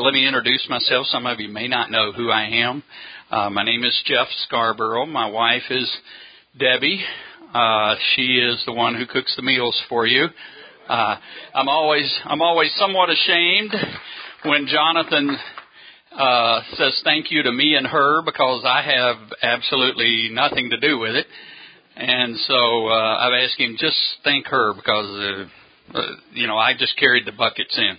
let me introduce myself. Some of you may not know who I am. My name is Jeff Scarborough. My wife is Debbie. She is the one who cooks the meals for you. I'm always somewhat ashamed when Jonathan says thank you to me and her, because I have absolutely nothing to do with it. And so I've asked him, just thank her, because I just carried the buckets in.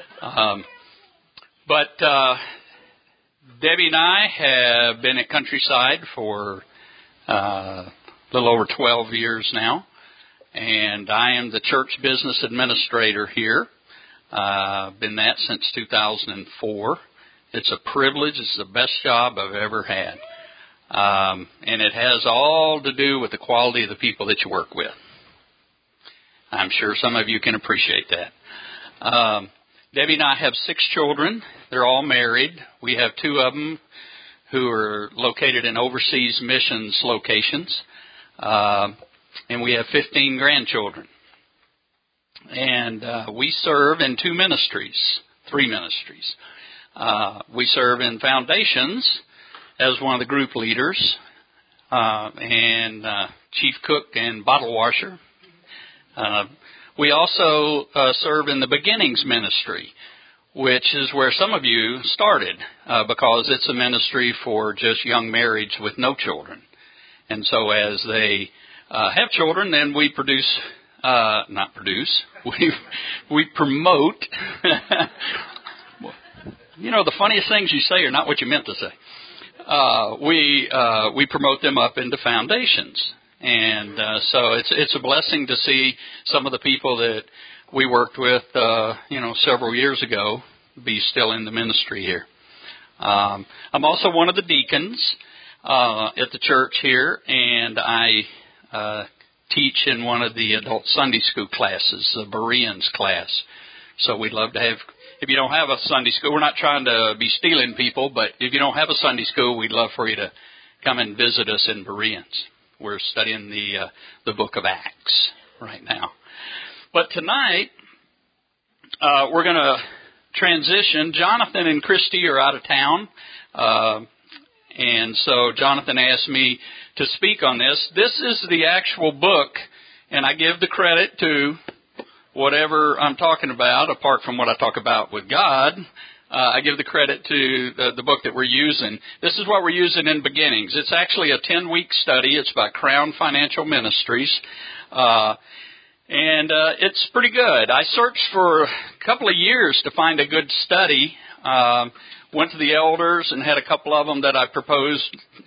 But Debbie and I have been at Countryside for a little over 12 years now, and I am the church business administrator here. Been that since 2004. It's a privilege. It's the best job I've ever had. And it has all to do with the quality of the people that you work with. I'm sure some of you can appreciate that. Debbie and I have 6 children. They're all married. We have 2 of them who are located in overseas missions locations. And we have 15 grandchildren. And we serve in 3 ministries. We serve in Foundations as one of the group leaders, and chief cook and bottle washer. We also serve in the Beginnings Ministry, which is where some of you started, because it's a ministry for just young marrieds with no children. And so as they have children, then we we promote. The funniest things you say are not what you meant to say. We promote them up into Foundations. And so it's a blessing to see some of the people that we worked with, several years ago be still in the ministry here. I'm also one of the deacons at the church here, and I teach in one of the adult Sunday school classes, the Bereans class. So we'd love to have, if you don't have a Sunday school, we're not trying to be stealing people, but if you don't have a Sunday school, we'd love for you to come and visit us in Bereans. We're studying the book of Acts right now. But tonight, we're going to transition. Jonathan and Christy are out of town. And so Jonathan asked me to speak on this. This is the actual book, and I give the credit to whatever I'm talking about, apart from what I talk about with God. I give the credit to the book that we're using. This is what we're using in Beginnings. It's actually a 10-week study. It's by Crown Financial Ministries. And it's pretty good. I searched for a couple of years to find a good study. Went to the elders and had a couple of them that I proposed,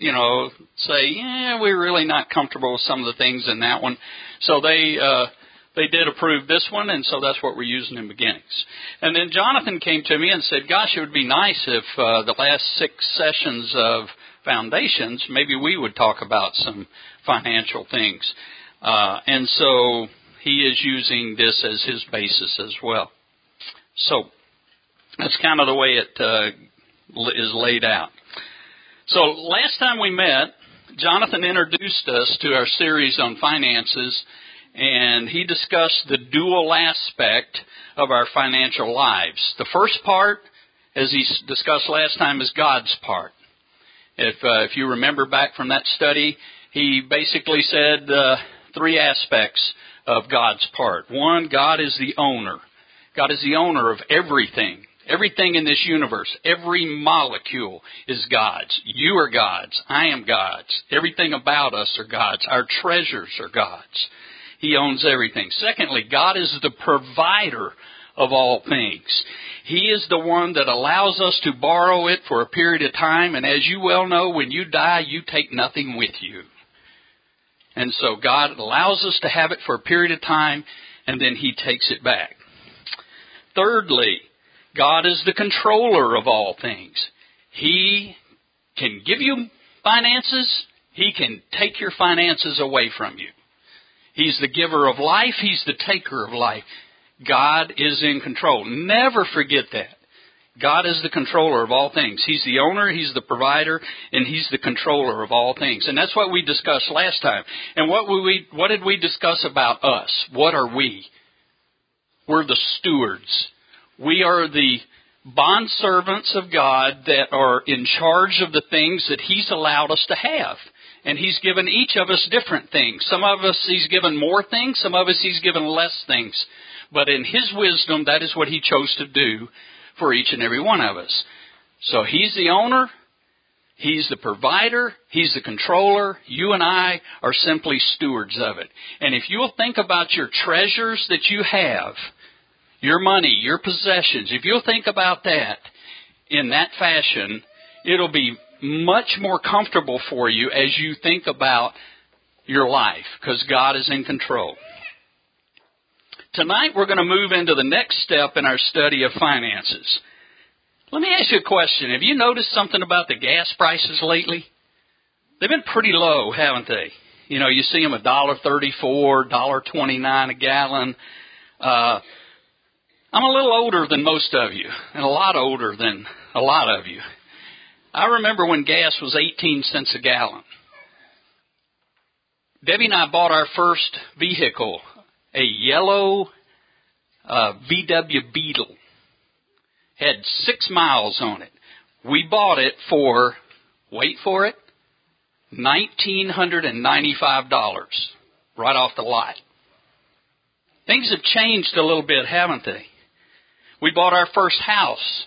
say, we're really not comfortable with some of the things in that one. So they did approve this one, and so that's what we're using in Beginnings. And then Jonathan came to me and said, gosh, it would be nice if the last 6 sessions of Foundations, maybe we would talk about some financial things. And so he is using this as his basis as well. So that's kind of the way it is laid out. So last time we met, Jonathan introduced us to our series on finances, and he discussed the dual aspect of our financial lives. The first part, as he discussed last time, is God's part. If you remember back from that study, he basically said 3 aspects of God's part. 1, God is the owner. God is the owner of everything. Everything in this universe, every molecule is God's. You are God's. I am God's. Everything about us are God's. Our treasures are God's. He owns everything. Secondly, God is the provider of all things. He is the one that allows us to borrow it for a period of time. And as you well know, when you die, you take nothing with you. And so God allows us to have it for a period of time, and then He takes it back. Thirdly, God is the controller of all things. He can give you finances. He can take your finances away from you. He's the giver of life. He's the taker of life. God is in control. Never forget that. God is the controller of all things. He's the owner, He's the provider, and He's the controller of all things. And that's what we discussed last time. And what did we discuss about us? What are we? We're the stewards. We are the bondservants of God that are in charge of the things that He's allowed us to have. And He's given each of us different things. Some of us He's given more things, some of us He's given less things. But in His wisdom, that is what He chose to do for each and every one of us. So He's the owner, He's the provider, He's the controller. You and I are simply stewards of it. And if you'll think about your treasures that you have, your money, your possessions, if you'll think about that in that fashion, it'll be much more comfortable for you as you think about your life, because God is in control. Tonight we're going to move into the next step in our study of finances. Let me ask you a question. Have you noticed something about the gas prices lately? They've been pretty low, haven't they? You know, you see them $1.34, $1.29 a gallon. I'm a little older than most of you, and a lot older than a lot of you. I remember when gas was 18 cents a gallon. Debbie and I bought our first vehicle, a yellow VW Beetle. Had 6 miles on it. We bought it for, wait for it, $1,995 right off the lot. Things have changed a little bit, haven't they? We bought our first house,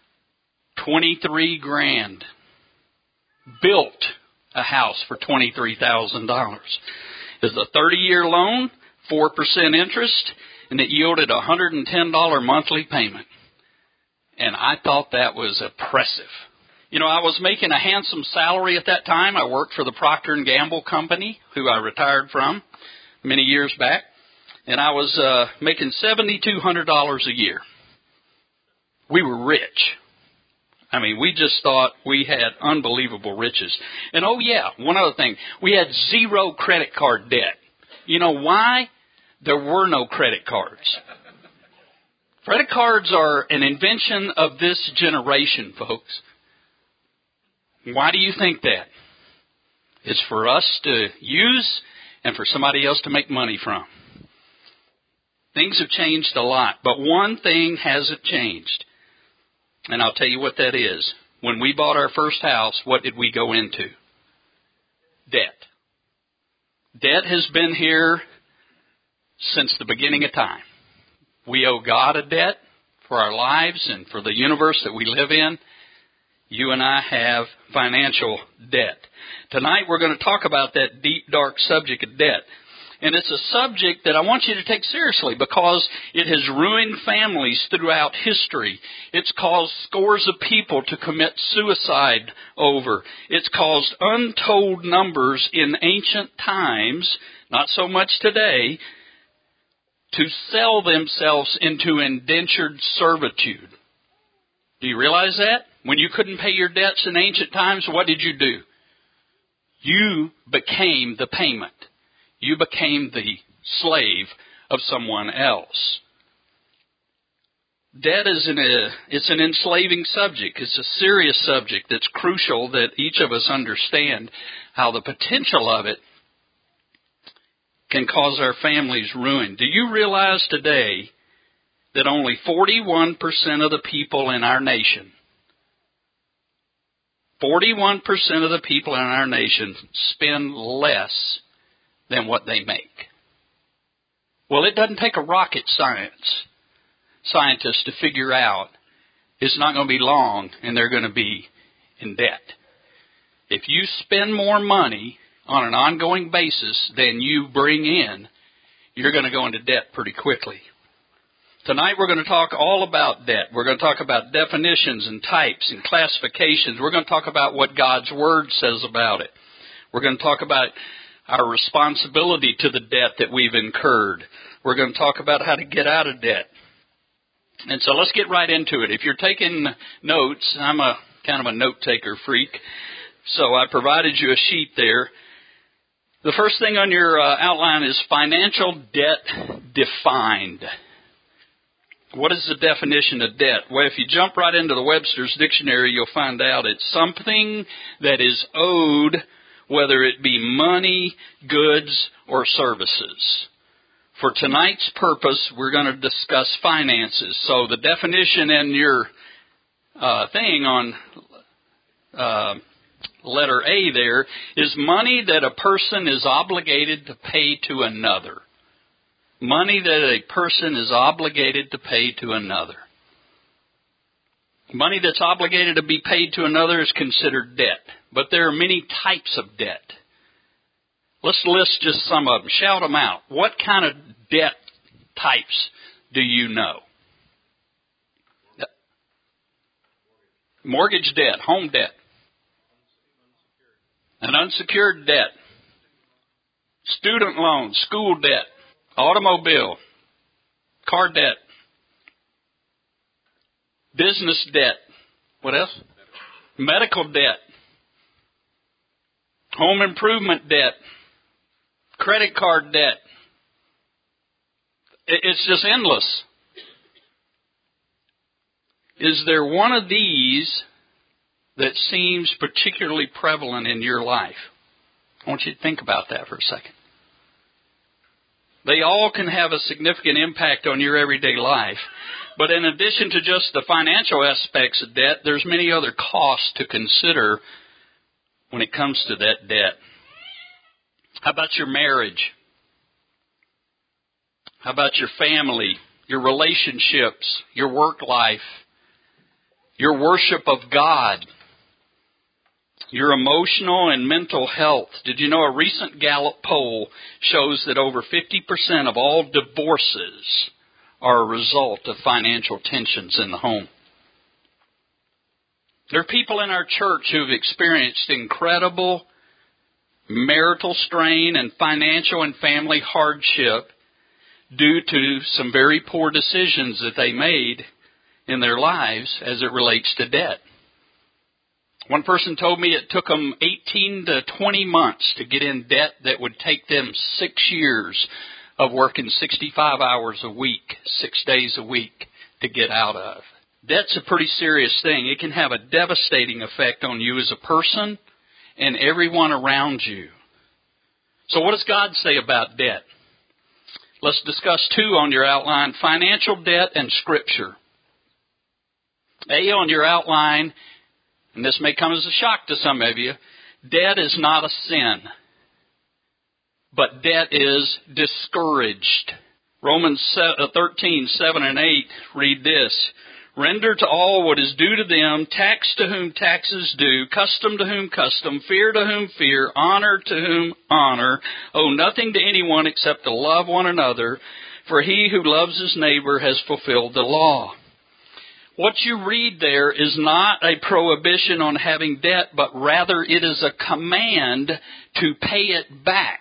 $23,000. Built a house for $23,000. It's a 30-year loan, 4% interest, and it yielded a $110 monthly payment. And I thought that was oppressive. You know, I was making a handsome salary at that time. I worked for the Procter & Gamble company, who I retired from many years back. And I was making $7,200 a year. We were rich. I mean, we just thought we had unbelievable riches. And oh yeah, one other thing. We had 0 credit card debt. You know why? There were no credit cards. Credit cards are an invention of this generation, folks. Why do you think that? It's for us to use and for somebody else to make money from. Things have changed a lot, but one thing hasn't changed. And I'll tell you what that is. When we bought our first house, what did we go into? Debt. Debt has been here since the beginning of time. We owe God a debt for our lives and for the universe that we live in. You and I have financial debt. Tonight we're going to talk about that deep, dark subject of debt. And it's a subject that I want you to take seriously because it has ruined families throughout history. It's caused scores of people to commit suicide over. It's caused untold numbers in ancient times, not so much today, to sell themselves into indentured servitude. Do you realize that? When you couldn't pay your debts in ancient times, what did you do? You became the payment. You became the slave of someone else. Debt is it's an enslaving subject. It's a serious subject that's crucial that each of us understand how the potential of it can cause our families ruin. Do you realize today that only 41% of the people in our nation, 41% of the people in our nation spend less than what they make? Well, it doesn't take a rocket scientist to figure out it's not going to be long and they're going to be in debt. If you spend more money on an ongoing basis than you bring in, you're going to go into debt pretty quickly. Tonight we're going to talk all about debt. We're going to talk about definitions and types and classifications. We're going to talk about what God's Word says about it. We're going to talk about our responsibility to the debt that we've incurred. We're going to talk about how to get out of debt. And so let's get right into it. If you're taking notes, I'm a kind of a note-taker freak, so I provided you a sheet there. The first thing on your outline is financial debt defined. What is the definition of debt? Well, if you jump right into the Webster's Dictionary, you'll find out it's something that is owed, whether it be money, goods, or services. For tonight's purpose, we're going to discuss finances. So the definition in your thing on letter A there is money that a person is obligated to pay to another. Money that a person is obligated to pay to another. Money that's obligated to be paid to another is considered debt. But there are many types of debt. Let's list just some of them. Shout them out. What kind of debt types do you know? Mortgage debt, home debt. An unsecured debt. Student loans, school debt, automobile, car debt, business debt. What else? Medical debt. Home improvement debt. Credit card debt. It's just endless. Is there one of these that seems particularly prevalent in your life? I want you to think about that for a second. They all can have a significant impact on your everyday life. But in addition to just the financial aspects of debt, there's many other costs to consider when it comes to that debt. How about your marriage? How about your family, your relationships, your work life, your worship of God, your emotional and mental health? Did you know a recent Gallup poll shows that over 50% of all divorces are a result of financial tensions in the home? There are people in our church who have experienced incredible marital strain and financial and family hardship due to some very poor decisions that they made in their lives as it relates to debt. One person told me it took them 18 to 20 months to get in debt that would take them 6 years of working 65 hours a week, 6 days a week to get out of. Debt's a pretty serious thing. It can have a devastating effect on you as a person and everyone around you. So what does God say about debt? Let's discuss two on your outline: financial debt and Scripture. A on your outline, and this may come as a shock to some of you, debt is not a sin, but debt is discouraged. Romans 13, 7 and 8 read this: Render to all what is due to them, tax to whom tax is due, custom to whom custom, fear to whom fear, honor to whom honor. Owe nothing to anyone except to love one another, for he who loves his neighbor has fulfilled the law. What you read there is not a prohibition on having debt, but rather it is a command to pay it back.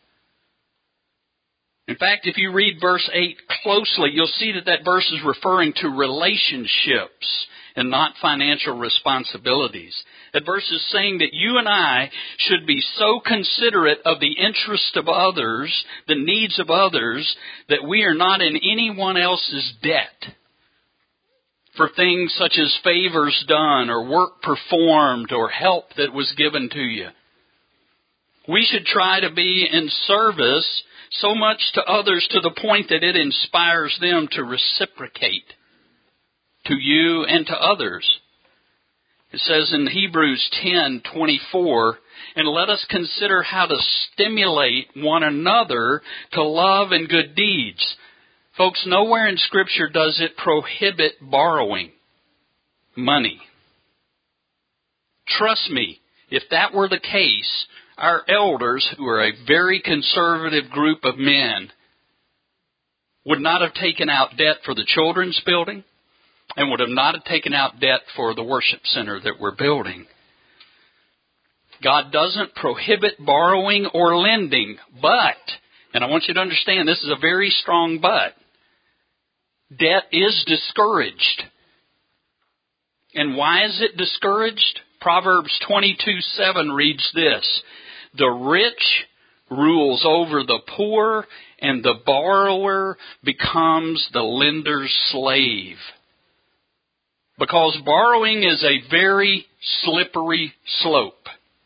In fact, if you read verse 8 closely, you'll see that that verse is referring to relationships and not financial responsibilities. That verse is saying that you and I should be so considerate of the interest of others, the needs of others, that we are not in anyone else's debt for things such as favors done or work performed or help that was given to you. We should try to be in service so much to others to the point that it inspires them to reciprocate to you and to others. It says in Hebrews 10:24, and let us consider how to stimulate one another to love and good deeds. Folks, nowhere in Scripture does it prohibit borrowing money. Trust me, if that were the case, our elders, who are a very conservative group of men, would not have taken out debt for the children's building and would have not have taken out debt for the worship center that we're building. God doesn't prohibit borrowing or lending, but, and I want you to understand this is a very strong but, debt is discouraged. And why is it discouraged? Proverbs 22:7 reads this: the rich rules over the poor, and the borrower becomes the lender's slave. Because borrowing is a very slippery slope.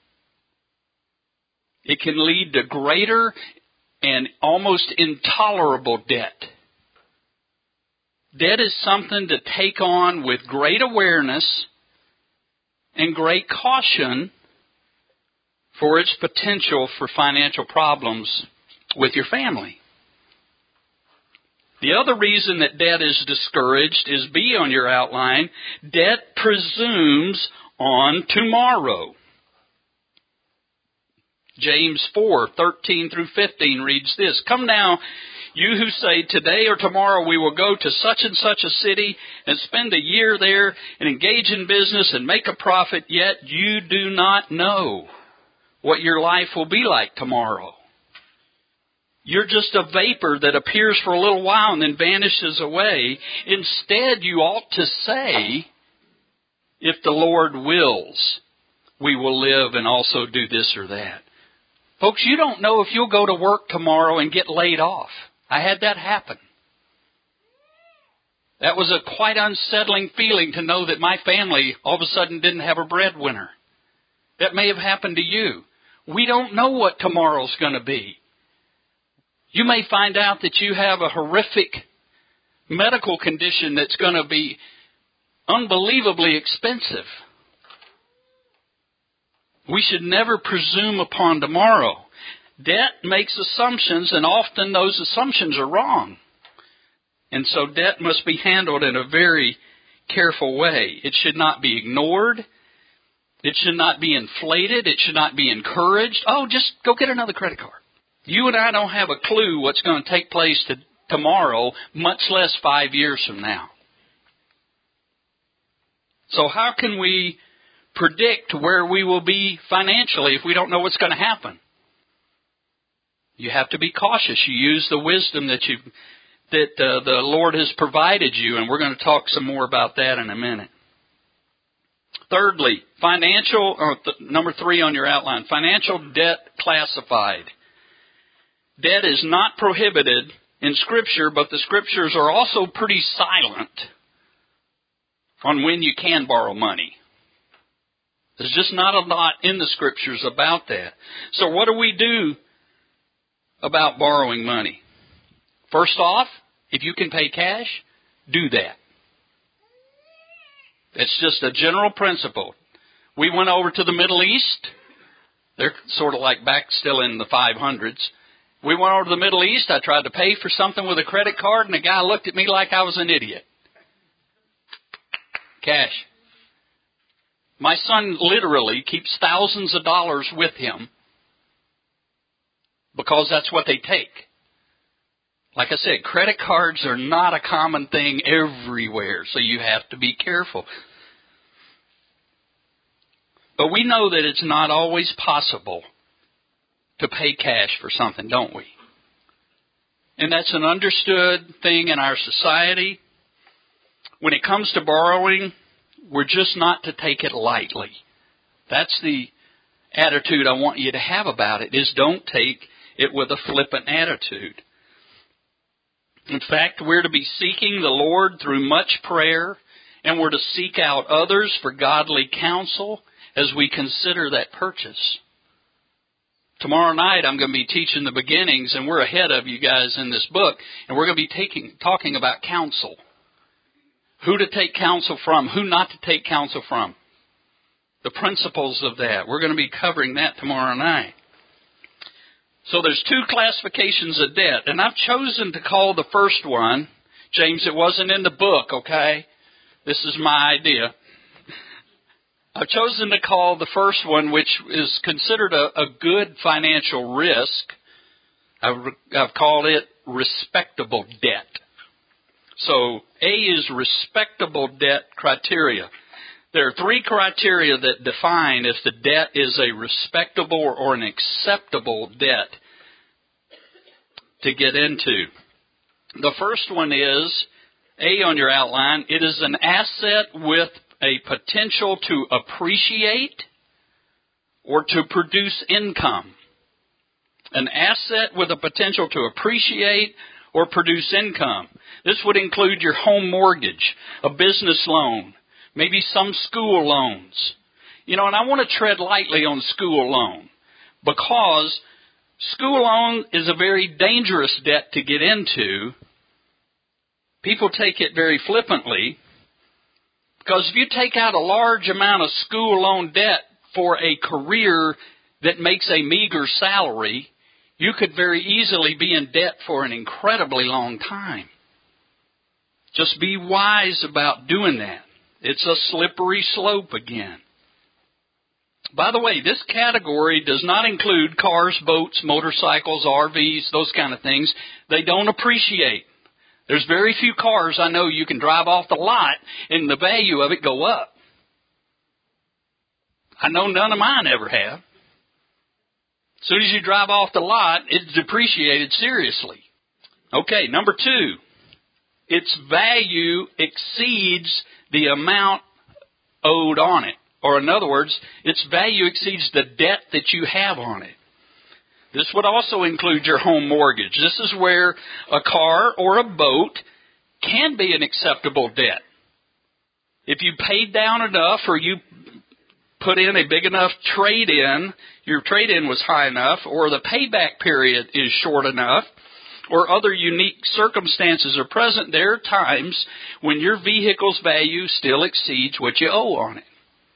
It can lead to greater and almost intolerable debt. Debt is something to take on with great awareness and great caution for its potential for financial problems with your family. The other reason that debt is discouraged is B on your outline. Debt presumes on tomorrow. James 4:13 through 15 reads this. Come now, you who say, today or tomorrow we will go to such and such a city and spend a year there and engage in business and make a profit, yet you do not know what your life will be like tomorrow. You're just a vapor that appears for a little while and then vanishes away. Instead, you ought to say, if the Lord wills, we will live and also do this or that. Folks, you don't know if you'll go to work tomorrow and get laid off. I had that happen. That was a quite unsettling feeling to know that my family all of a sudden didn't have a breadwinner. That may have happened to you. We don't know what tomorrow's going to be. You may find out that you have a horrific medical condition that's going to be unbelievably expensive. We should never presume upon tomorrow. Debt makes assumptions, and often those assumptions are wrong. And so debt must be handled in a very careful way. It should not be ignored. It should not be inflated. It should not be encouraged. Oh, just go get another credit card. You and I don't have a clue what's going to take place tomorrow, much less 5 years from now. So how can we predict where we will be financially if we don't know what's going to happen? You have to be cautious. You use the wisdom that the Lord has provided you, and we're going to talk some more about that in a minute. Thirdly, number 3 on your outline, financial debt classified. Debt is not prohibited in Scripture, but the Scriptures are also pretty silent on when you can borrow money. There's just not a lot in the Scriptures about that. So what do we do about borrowing money? First off, if you can pay cash, do that. It's just a general principle. We went over to the Middle East. They're sort of like back still in the 500s. We went over to the Middle East. I tried to pay for something with a credit card, and the guy looked at me like I was an idiot. Cash. My son literally keeps thousands of dollars with him because that's what they take. Like I said, credit cards are not a common thing everywhere, so you have to be careful. But we know that it's not always possible to pay cash for something, don't we? And that's an understood thing in our society. When it comes to borrowing, we're just not to take it lightly. That's the attitude I want you to have about it, is don't take it with a flippant attitude. In fact, we're to be seeking the Lord through much prayer, and we're to seek out others for godly counsel as we consider that purchase. Tomorrow night I'm going to be teaching the beginnings, and we're ahead of you guys in this book, and we're going to be talking about counsel. Who to take counsel from, who not to take counsel from. The principles of that. We're going to be covering that tomorrow night. So there's 2 classifications of debt, and I've chosen to call the first one, James, it wasn't in the book, okay? This is my idea. I've chosen to call the first one, which is considered a good financial risk, I've called it respectable debt. So A is respectable debt criteria. There are 3 criteria that define if the debt is a respectable or an acceptable debt to get into. The first one is, A on your outline, it is an asset with a potential to appreciate or to produce income. An asset with a potential to appreciate or produce income. This would include your home mortgage, a business loan, maybe some school loans. And I want to tread lightly on school loan because school loan is a very dangerous debt to get into people take it very flippantly, because if you take out a large amount of school loan debt for a career that makes a meager salary, you could very easily be in debt for an incredibly long time. Just be wise about doing that. It's a slippery slope again. By the way, this category does not include cars, boats, motorcycles, RVs, those kind of things. They don't appreciate. There's very few cars I know you can drive off the lot and the value of it go up. I know none of mine ever have. As soon as you drive off the lot, it's depreciated seriously. Okay, number 2. Its value exceeds the amount owed on it. Or in other words, its value exceeds the debt that you have on it. This would also include your home mortgage. This is where a car or a boat can be an acceptable debt. If you paid down enough or you put in a big enough trade-in, your trade-in was high enough, or the payback period is short enough, or other unique circumstances are present, there are times when your vehicle's value still exceeds what you owe on it.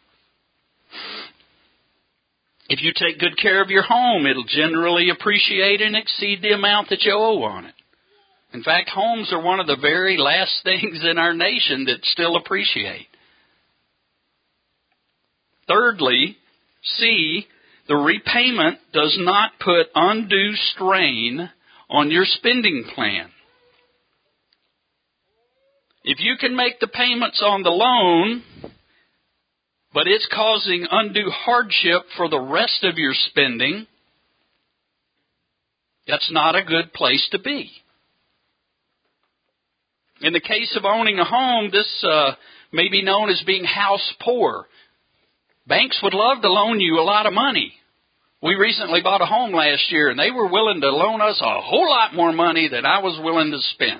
If you take good care of your home, it'll generally appreciate and exceed the amount that you owe on it. In fact, homes are one of the very last things in our nation that still appreciate. Thirdly, C, the repayment does not put undue strain on your spending plan. If you can make the payments on the loan, but it's causing undue hardship for the rest of your spending, that's not a good place to be. In the case of owning a home, this may be known as being house poor. Banks would love to loan you a lot of money. We recently bought a home last year, and they were willing to loan us a whole lot more money than I was willing to spend.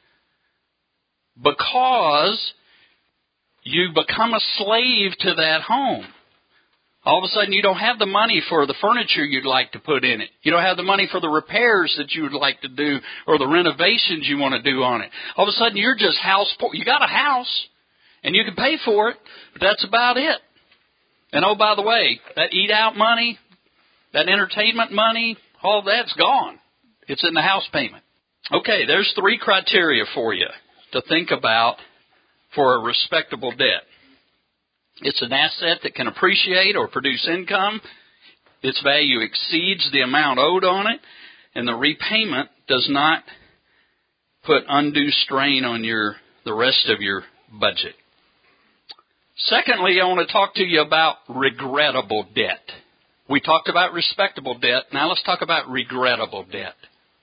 Because you become a slave to that home. All of a sudden, you don't have the money for the furniture you'd like to put in it. You don't have the money for the repairs that you would like to do or the renovations you want to do on it. All of a sudden, you're just house poor. You got a house, and you can pay for it, but that's about it. And oh, by the way, that eat-out money, that entertainment money, all that's gone. It's in the house payment. Okay, there's 3 criteria for you to think about for a respectable debt. It's an asset that can appreciate or produce income. Its value exceeds the amount owed on it. And the repayment does not put undue strain on the rest of your budget. Secondly, I want to talk to you about regrettable debt. We talked about respectable debt. Now let's talk about regrettable debt.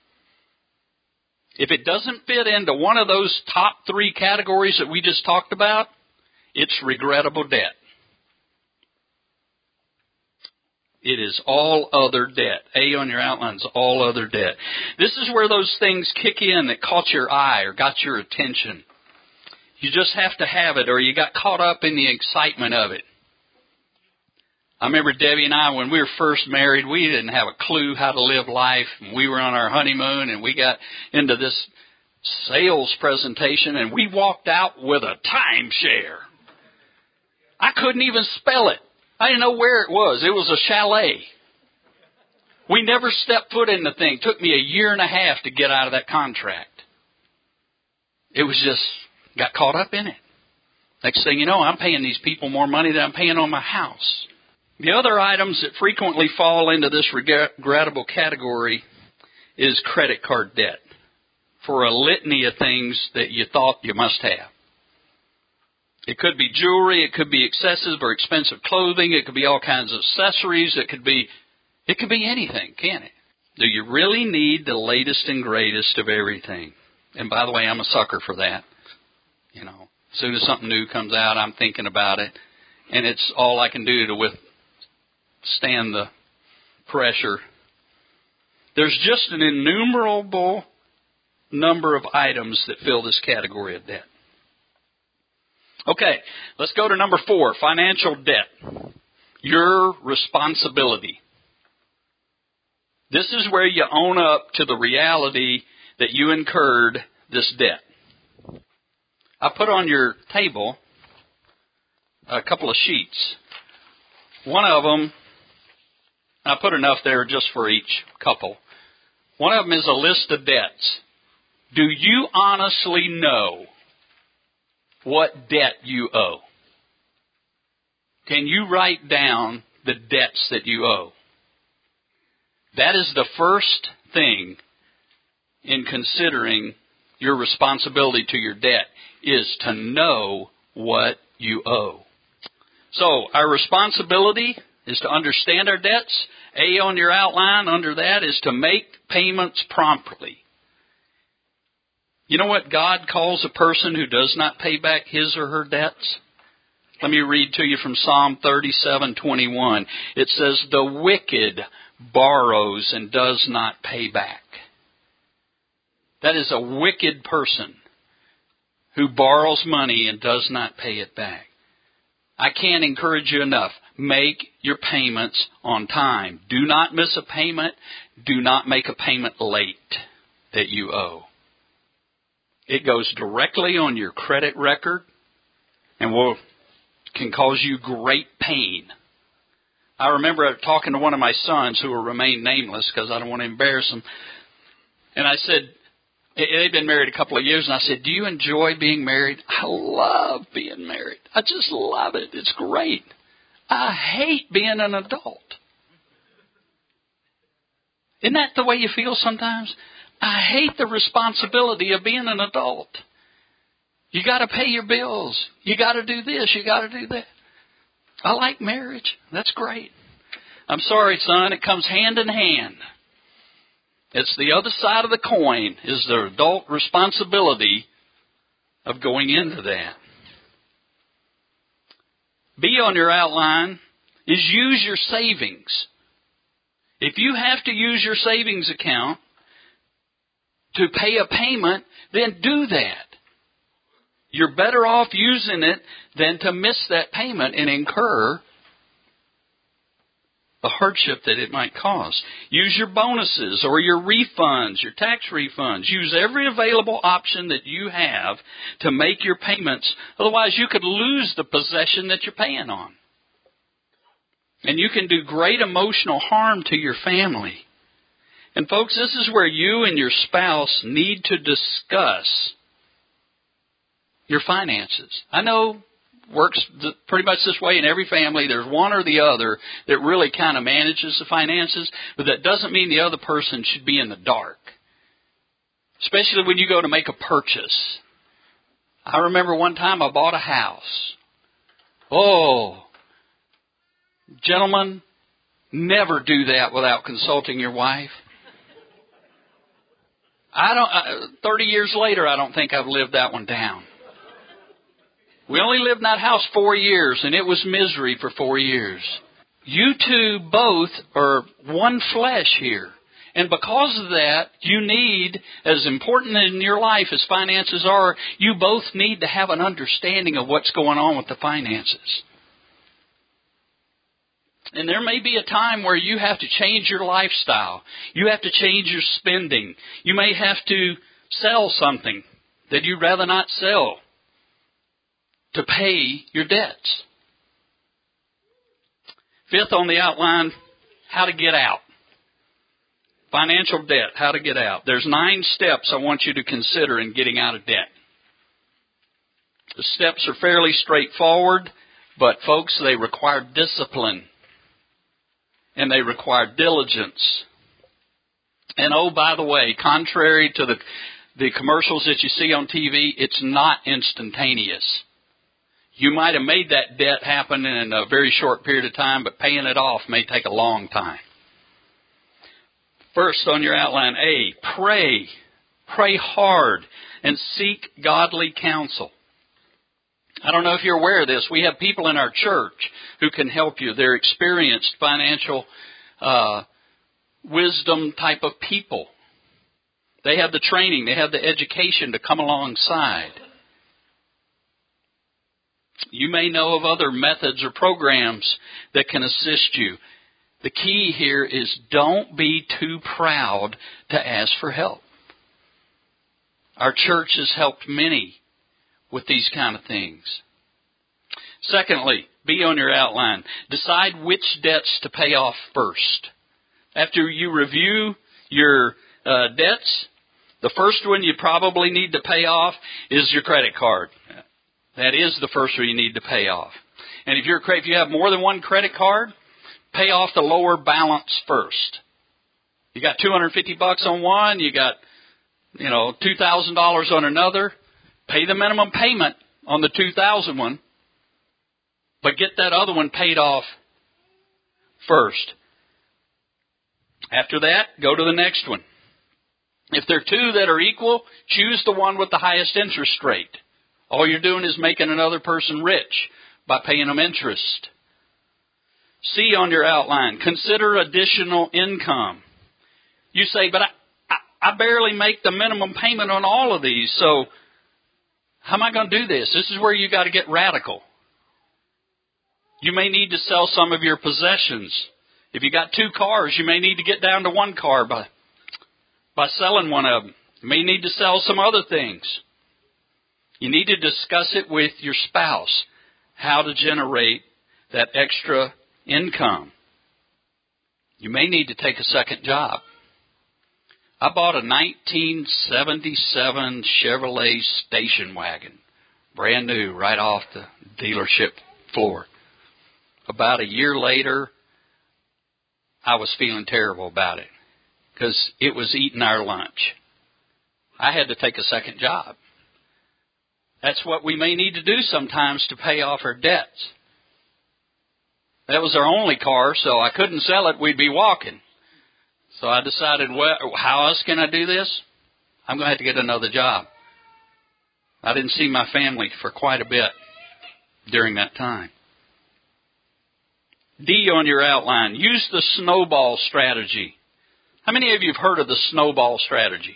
If it doesn't fit into one of those top 3 categories that we just talked about, it's regrettable debt. It is all other debt. A on your outline is all other debt. This is where those things kick in that caught your eye or got your attention. You just have to have it, or you got caught up in the excitement of it. I remember Debbie and I, when we were first married, we didn't have a clue how to live life. We were on our honeymoon, and we got into this sales presentation, and we walked out with a timeshare. I couldn't even spell it. I didn't know where it was. It was a chalet. We never stepped foot in the thing. It took me a year and a half to get out of that contract. It was just, got caught up in it. Next thing you know, I'm paying these people more money than I'm paying on my house. The other items that frequently fall into this regrettable category is credit card debt for a litany of things that you thought you must have. It could be jewelry, it could be excessive or expensive clothing, it could be all kinds of accessories, it could be anything, can't it? Do you really need the latest and greatest of everything? And by the way, I'm a sucker for that. You know, as soon as something new comes out, I'm thinking about it, and it's all I can do to withstand the pressure. There's just an innumerable number of items that fill this category of debt. Okay, let's go to number 4, financial debt. Your responsibility. This is where you own up to the reality that you incurred this debt. I put on your table a couple of sheets. One of them, I put enough there just for each couple. One of them is a list of debts. Do you honestly know what debt you owe? Can you write down the debts that you owe? That is the first thing in considering your responsibility to your debt, is to know what you owe. So our responsibility is to understand our debts. A on your outline under that is to make payments promptly. You know what God calls a person who does not pay back his or her debts? Let me read to you from Psalm 37:21. It says, "The wicked borrows and does not pay back." That is a wicked person who borrows money and does not pay it back. I can't encourage you enough. Make your payments on time. Do not miss a payment. Do not make a payment late that you owe. It goes directly on your credit record and can cause you great pain. I remember talking to one of my sons who will remain nameless because I don't want to embarrass them. And I said, they'd been married a couple of years, and I said, "Do you enjoy being married?" "I love being married. I just love it. It's great. I hate being an adult." Isn't that the way you feel sometimes? I hate the responsibility of being an adult. You got to pay your bills. You got to do this. You got to do that. I like marriage. That's great. I'm sorry, son. It comes hand in hand. It's the other side of the coin, is the adult responsibility of going into that. B on your outline is use your savings. If you have to use your savings account to pay a payment, then do that. You're better off using it than to miss that payment and incur the hardship that it might cause. Use your bonuses or your refunds, your tax refunds. Use every available option that you have to make your payments. Otherwise, you could lose the possession that you're paying on. And you can do great emotional harm to your family. And folks, this is where you and your spouse need to discuss your finances. I know works pretty much this way in every family. There's one or the other that really kind of manages the finances, but that doesn't mean the other person should be in the dark. Especially when you go to make a purchase. I remember one time I bought a house. Oh, gentlemen, never do that without consulting your wife. 30 years later, I don't think I've lived that one down. We only lived in that house 4 years, and it was misery for 4 years. You two both are one flesh here. And because of that, you need, as important in your life as finances are, you both need to have an understanding of what's going on with the finances. And there may be a time where you have to change your lifestyle. You have to change your spending. You may have to sell something that you'd rather not sell to pay your debts. Fifth on the outline, how to get out. Financial debt, how to get out. There's 9 steps I want you to consider in getting out of debt. The steps are fairly straightforward, but folks, they require discipline. And they require diligence. And oh, by the way, contrary to the commercials that you see on TV, it's not instantaneous. You might have made that debt happen in a very short period of time, but paying it off may take a long time. First on your outline, A, pray. Pray hard and seek godly counsel. I don't know if you're aware of this. We have people in our church who can help you. They're experienced financial wisdom type of people. They have the training. They have the education to come alongside. You may know of other methods or programs that can assist you. The key here is don't be too proud to ask for help. Our church has helped many with these kind of things. Secondly, B on your outline, decide which debts to pay off first. After you review your debts, the first one you probably need to pay off is your credit card. That is the first one you need to pay off. And if you have more than one credit card, pay off the lower balance first. You got $250 on one, you got $2,000 on another. Pay the minimum payment on the $2,000 one, but get that other one paid off first. After that, go to the next one. If there are two that are equal, choose the one with the highest interest rate. All you're doing is making another person rich by paying them interest. C on your outline, consider additional income. You say, but I barely make the minimum payment on all of these, so how am I going to do this? This is where you got to get radical. You may need to sell some of your possessions. If you got 2 cars, you may need to get down to 1 car by selling one of them. You may need to sell some other things. You need to discuss it with your spouse, how to generate that extra income. You may need to take a second job. I bought a 1977 Chevrolet station wagon, brand new, right off the dealership floor. About a year later, I was feeling terrible about it because it was eating our lunch. I had to take a second job. That's what we may need to do sometimes to pay off our debts. That was our only car, so I couldn't sell it. We'd be walking. So I decided, well, how else can I do this? I'm going to have to get another job. I didn't see my family for quite a bit during that time. D on your outline, use the snowball strategy. How many of you have heard of the snowball strategy?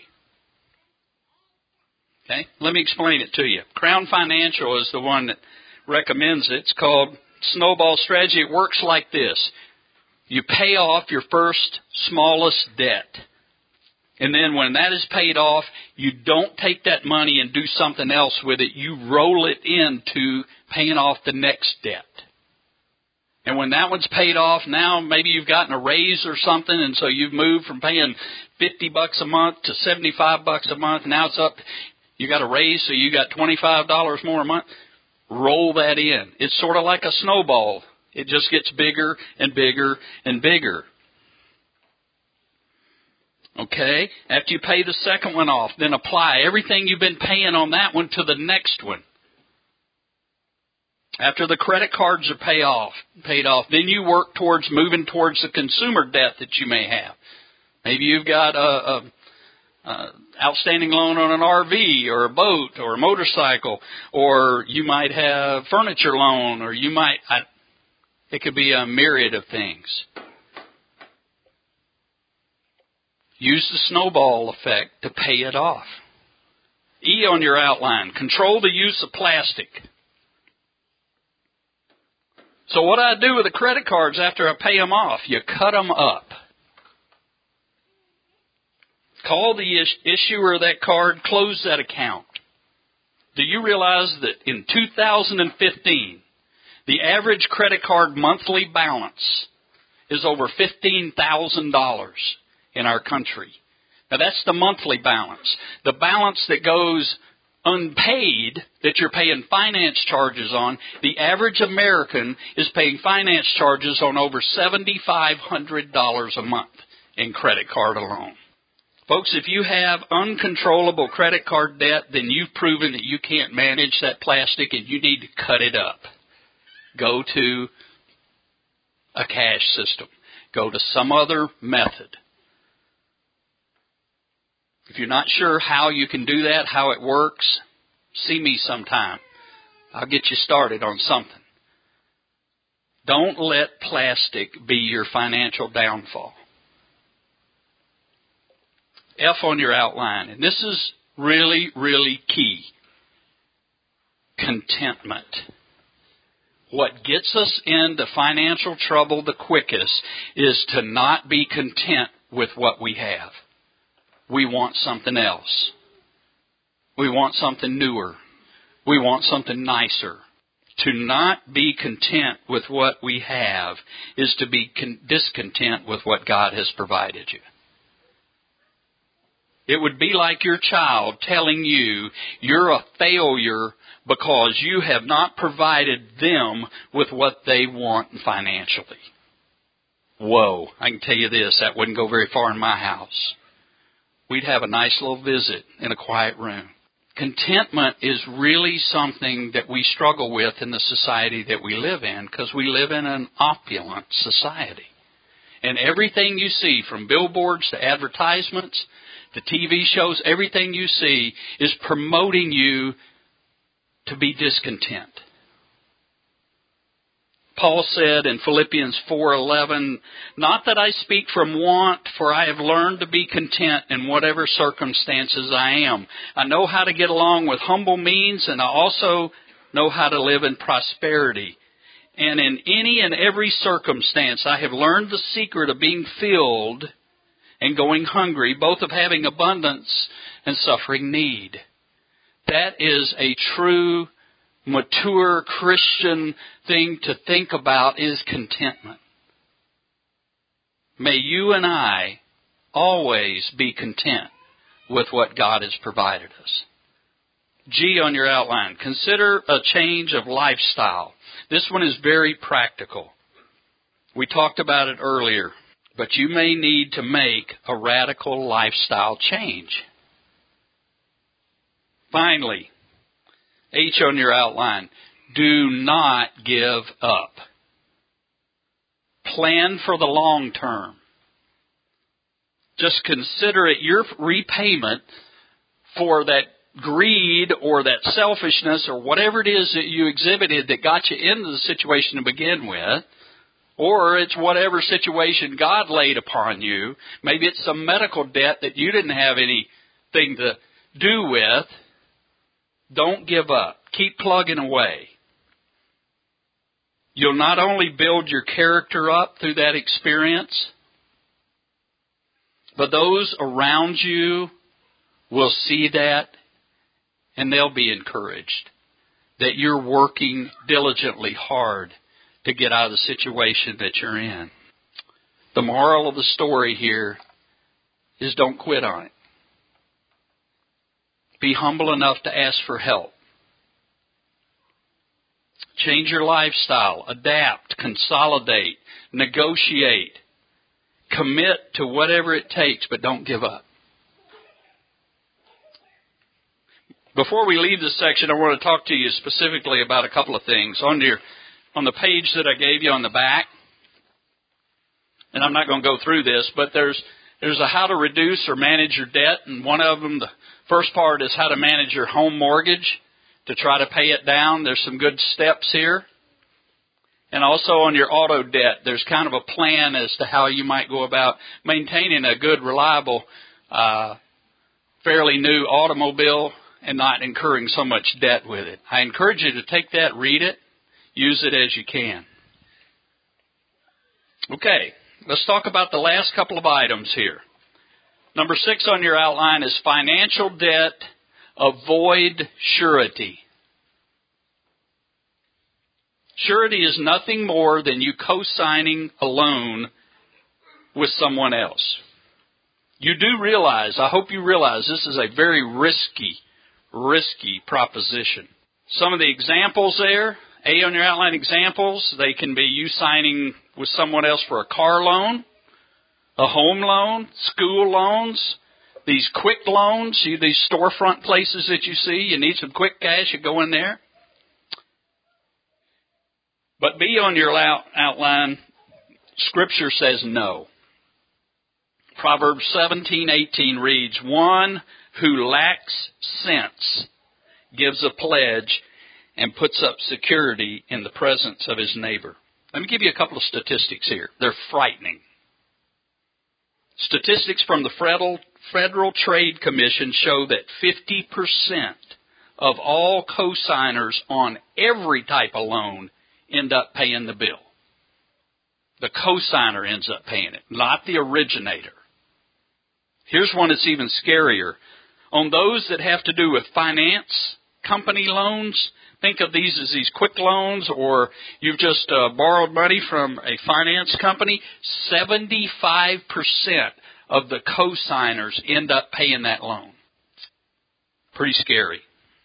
Okay, let me explain it to you. Crown Financial is the one that recommends it. It's called snowball strategy. It works like this. You pay off your first smallest debt. And then when that is paid off, you don't take that money and do something else with it. You roll it into paying off the next debt. And when that one's paid off, now maybe you've gotten a raise or something, and so you've moved from paying $50 a month to $75 a month. Now it's up, you got a raise, so you got $25 more a month. Roll that in. It's sort of like a snowball. It just gets bigger and bigger and bigger. Okay? After you pay the second one off, then apply everything you've been paying on that one to the next one. After the credit cards are paid off, then you work towards moving towards the consumer debt that you may have. Maybe you've got a outstanding loan on an RV or a boat or a motorcycle, or you might have furniture loan, or you might, it could be a myriad of things. Use the snowball effect to pay it off. E on your outline, control the use of plastic. So what I do with the credit cards after I pay them off, you cut them up. Call the issuer of that card, close that account. Do you realize that in 2015, the average credit card monthly balance is over $15,000 in our country? Now that's the monthly balance. The balance that goes unpaid, that you're paying finance charges on, the average American is paying finance charges on over $7,500 a month in credit card alone. Folks, if you have uncontrollable credit card debt, then you've proven that you can't manage that plastic and you need to cut it up. Go to a cash system. Go to some other method. If you're not sure how you can do that, how it works, see me sometime. I'll get you started on something. Don't let plastic be your financial downfall. F on your outline, and this is really, really key. Contentment. What gets us into financial trouble the quickest is to not be content with what we have. We want something else. We want something newer. We want something nicer. To not be content with what we have is to be discontent with what God has provided you. It would be like your child telling you you're a failure because you have not provided them with what they want financially. Whoa, I can tell you this, that wouldn't go very far in my house. We'd have a nice little visit in a quiet room. Contentment is really something that we struggle with in the society that we live in, because we live in an opulent society. And everything you see, from billboards to advertisements to TV shows, everything you see is promoting you to be discontent. Paul said in Philippians 4:11, "Not that I speak from want, for I have learned to be content in whatever circumstances I am. I know how to get along with humble means, and I also know how to live in prosperity. And in any and every circumstance, I have learned the secret of being filled and going hungry, both of having abundance and suffering need." That is a true, mature Christian thing to think about, is contentment. May you and I always be content with what God has provided us. G on your outline, consider a change of lifestyle. This one is very practical. We talked about it earlier, but you may need to make a radical lifestyle change. Finally, H on your outline, do not give up. Plan for the long term. Just consider it your repayment for that greed or that selfishness or whatever it is that you exhibited that got you into the situation to begin with. Or it's whatever situation God laid upon you. Maybe it's some medical debt that you didn't have anything to do with. Don't give up. Keep plugging away. You'll not only build your character up through that experience, but those around you will see that, and they'll be encouraged that you're working diligently hard to get out of the situation that you're in. The moral of the story here is don't quit on it. Be humble enough to ask for help. Change your lifestyle, adapt, consolidate, negotiate, commit to whatever it takes, but don't give up. Before we leave this section, I want to talk to you specifically about a couple of things. On the page that I gave you on the back, and I'm not going to go through this, but there's a how to reduce or manage your debt, and one of them, the first part, is how to manage your home mortgage to try to pay it down. There's some good steps here. And also on your auto debt, there's kind of a plan as to how you might go about maintaining a good, reliable, fairly new automobile and not incurring so much debt with it. I encourage you to take that, read it, use it as you can. Okay, let's talk about the last couple of items here. Number 6 on your outline is financial debt. Avoid surety. Surety is nothing more than you co-signing a loan with someone else. You do realize, I hope you realize, this is a very risky proposition. Some of the examples there, A on your outline examples, they can be you signing with someone else for a car loan, a home loan, school loans, these quick loans, these storefront places that you see, you need some quick cash, you go in there. But B on your outline, Scripture says no. Proverbs 17:18 reads, "One who lacks sense gives a pledge and puts up security in the presence of his neighbor." Let me give you a couple of statistics here. They're frightening. Statistics from the Federal Trade Commission show that 50% of all co-signers on every type of loan end up paying the bill. The co-signer ends up paying it, not the originator. Here's one that's even scarier. On those that have to do with finance, company loans, think of these as these quick loans, or you've just borrowed money from a finance company, 75% of the co-signers end up paying that loan. Pretty scary.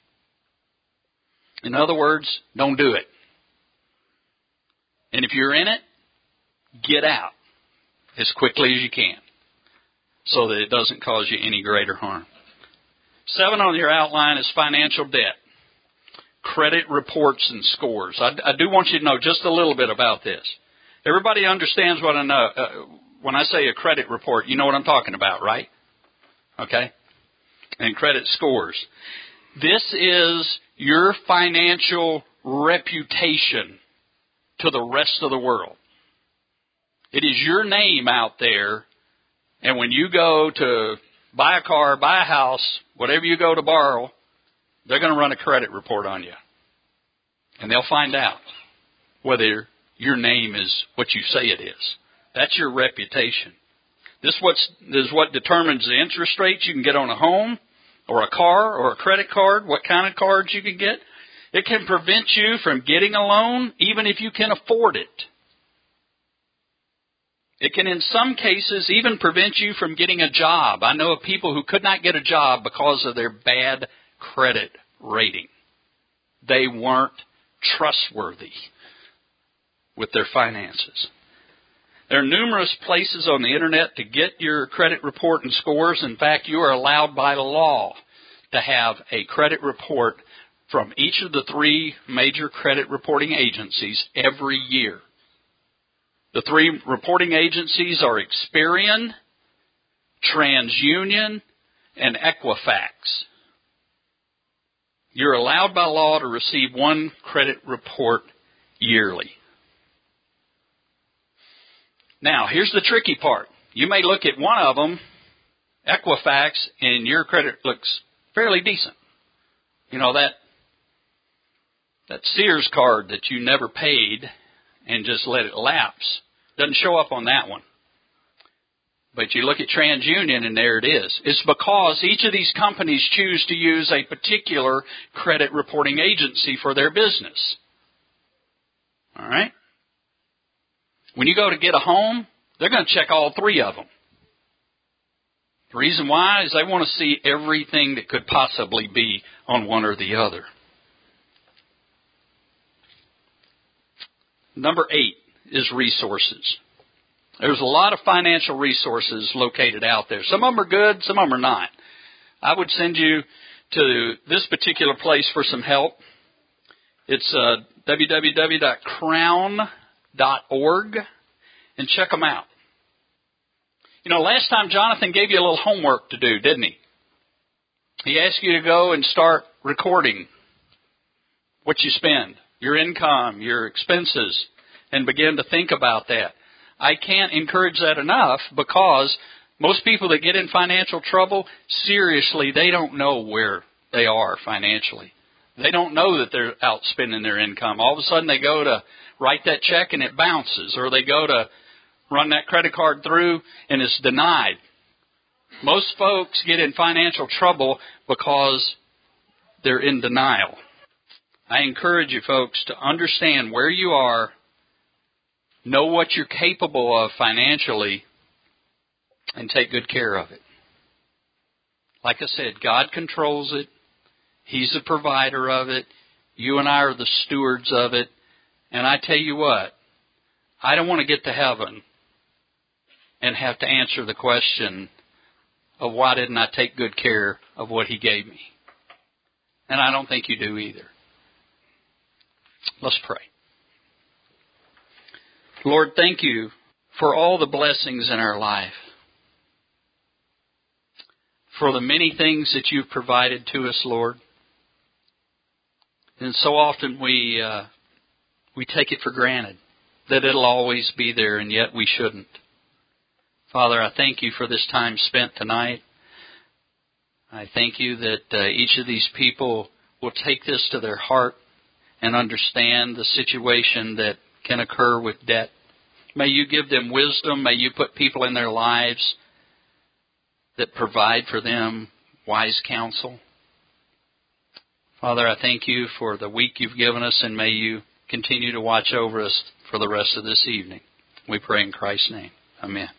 In other words, don't do it. And if you're in it, get out as quickly as you can so that it doesn't cause you any greater harm. 7 on your outline is financial debt, credit reports and scores. I do want you to know just a little bit about this. Everybody understands what I know. When I say a credit report, you know what I'm talking about, right? Okay? And credit scores. This is your financial reputation to the rest of the world. It is your name out there, and when you go to buy a car, buy a house, whatever you go to borrow, they're going to run a credit report on you. And they'll find out whether your name is what you say it is. That's your reputation. This is what determines the interest rates you can get on a home or a car or a credit card, what kind of cards you can get. It can prevent you from getting a loan even if you can afford it. It can, in some cases, even prevent you from getting a job. I know of people who could not get a job because of their bad credit rating. They weren't trustworthy with their finances. There are numerous places on the Internet to get your credit report and scores. In fact, you are allowed by law to have a credit report from each of the 3 major credit reporting agencies every year. The 3 reporting agencies are Experian, TransUnion, and Equifax. You're allowed by law to receive 1 credit report yearly. Now, here's the tricky part. You may look at one of them, Equifax, and your credit looks fairly decent. You know, that Sears card that you never paid and just let it lapse doesn't show up on that one. But you look at TransUnion and there it is. It's because each of these companies choose to use a particular credit reporting agency for their business. All right? When you go to get a home, they're going to check all 3 of them. The reason why is they want to see everything that could possibly be on one or the other. Number 8 is resources. There's a lot of financial resources located out there. Some of them are good, some of them are not. I would send you to this particular place for some help. It's www.crown.org, and check them out. You know, last time Jonathan gave you a little homework to do, didn't he? He asked you to go and start recording what you spend, your income, your expenses, and begin to think about that. I can't encourage that enough because most people that get in financial trouble, seriously, they don't know where they are financially. They don't know that they're outspending their income. All of a sudden they go to write that check and it bounces, or they go to run that credit card through and it's denied. Most folks get in financial trouble because they're in denial. I encourage you folks to understand where you are, know what you're capable of financially, and take good care of it. Like I said, God controls it. He's the provider of it. You and I are the stewards of it. And I tell you what, I don't want to get to heaven and have to answer the question of why didn't I take good care of what He gave me. And I don't think you do either. Let's pray. Lord, thank you for all the blessings in our life, for the many things that you've provided to us, Lord. And so often we take it for granted that it'll always be there, and yet we shouldn't. Father, I thank you for this time spent tonight. I thank you that each of these people will take this to their heart and understand the situation that can occur with debt. May you give them wisdom. May you put people in their lives that provide for them wise counsel. Father, I thank you for the week you've given us, and may you continue to watch over us for the rest of this evening. We pray in Christ's name. Amen.